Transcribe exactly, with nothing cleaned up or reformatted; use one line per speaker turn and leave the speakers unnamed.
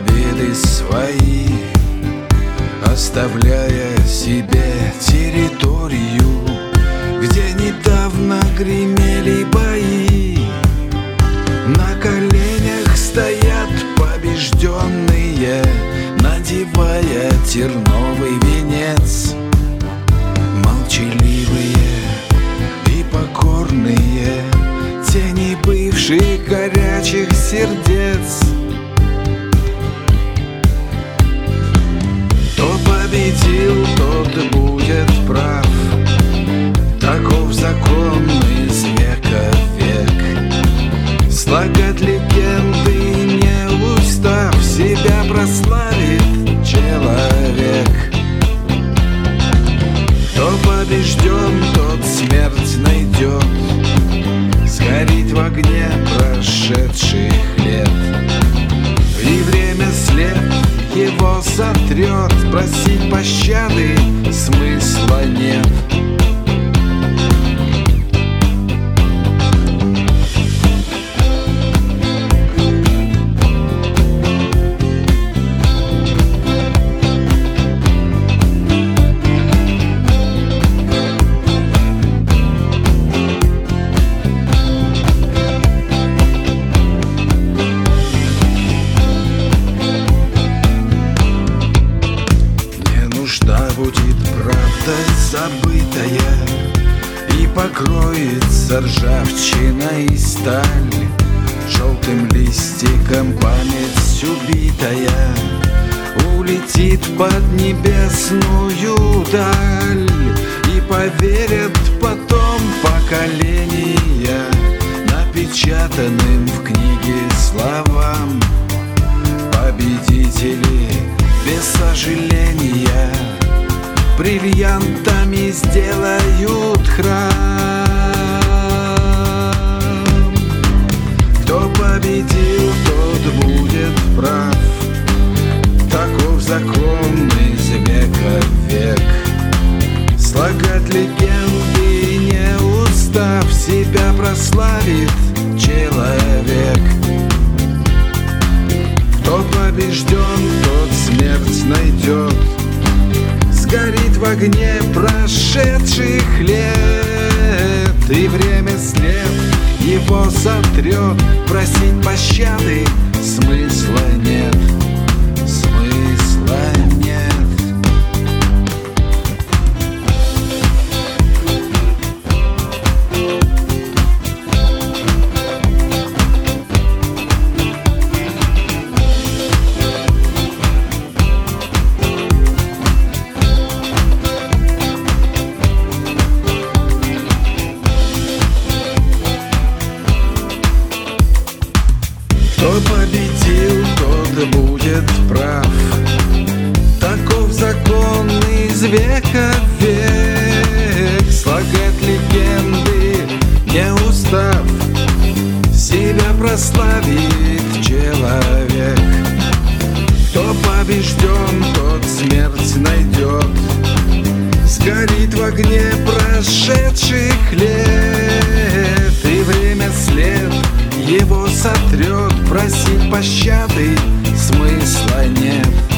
победы свои, оставляя себе территорию, где недавно гремели бои. На коленях стоят побежденные, надевая терновый венец. Молчаливые и покорные тени бывших горячих сердец. Кто победил, тот будет прав. Таков закон из века в век. Слагать легенды, не устав, себя прославит человек. Кто побежден, тот смерть найдет, сгореть в огне прошедших лет. И время след его сотрет, просить пощады смысла нет. Будет правда забытая и покроется ржавчина и сталь. Желтым листиком память убитая улетит под небесную даль. И поверят потом поколения напечатанным в книге словам. Победители без сожаления бриллиантами сделают храм. Кто победил, тот будет прав. Таков закон из века в век. Слагать легенды, не устав, себя прославит человек. Кто побежден, тот смерть найдет, горит в огне прошедших лет. И время след его сотрет, просить пощады смысла нет. Смысла нет. Кто победил, тот будет прав. Таков закон из века в век. Слагать легенды, не устав, себя прославит человек. Кто побежден, тот смерть найдет, сгорит в огне прошедших лет. И время след его сотрет, просить пощады смысла нет.